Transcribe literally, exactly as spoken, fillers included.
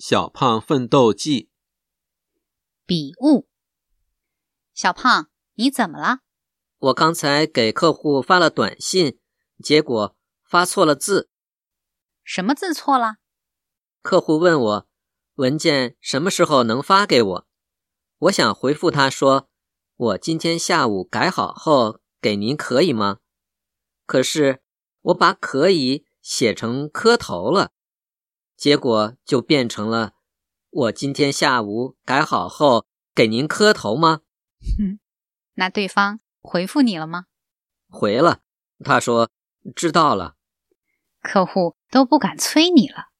小胖奋斗记。 笔误。小胖，你怎么了？ 我刚才给客户发了短信，结果发错了字。 什么字错了？ 客户问我，文件什么时候能发给我？我想回复他说，我今天下午改好后给您可以吗？可是我把可以写成磕头了，结果就变成了我今天下午改好后给您磕头吗？ 哼，那对方回复你了吗？ 回了，他说知道了。 客户都不敢催你了。